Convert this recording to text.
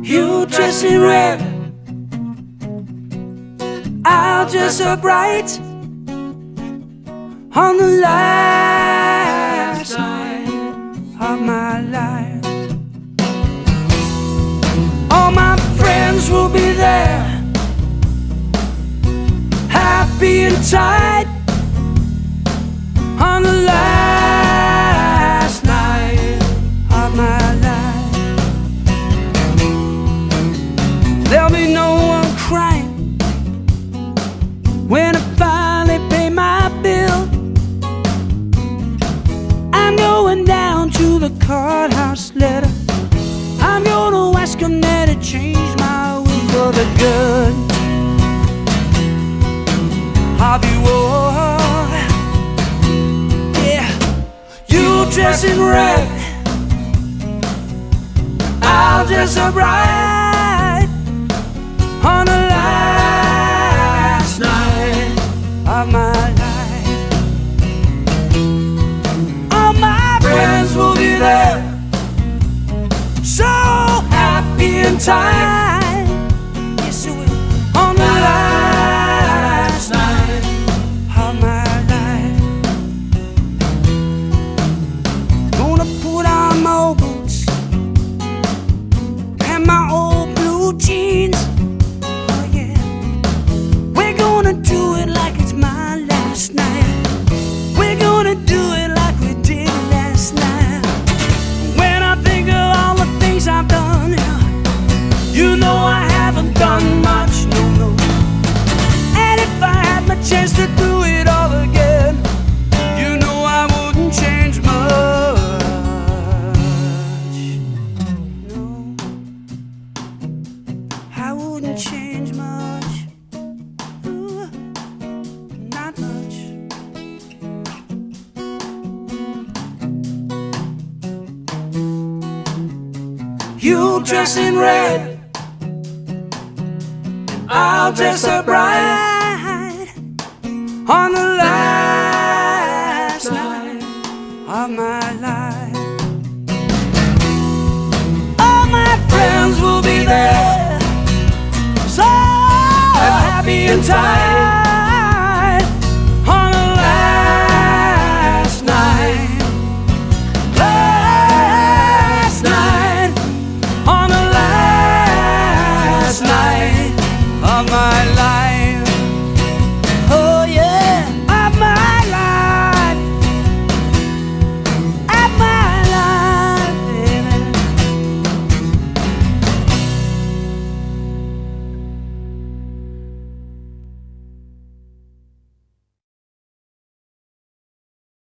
You dress in red, I'll dress up right on the last night of my life. All my friends will be there, happy and tight on the last night of my life. There'll be no one crying when I finally pay my bill. I'm going down to the courthouse letter. I'm gonna ask them there to change my will for the good. I'll be war. Yeah, you dress in red, I'll dress up right on the last night of my life. All my friends will be there, so happy and tight. Yes, it will. On the last night of my life. Gonna put on my old boots and my old blue jeans. Oh yeah, we're gonna do it like it's my last night. We're gonna do it like we did last night. When I think of all the things I've done, you know I haven't done much, no. And if I had my chance to do it all again, you know I wouldn't change much. No, I wouldn't change much. Ooh, not much. You dress in red, I'll dress up right on the last night of my life. All my friends will be there, so happy and tight on the last night. Last night on the last night of my life.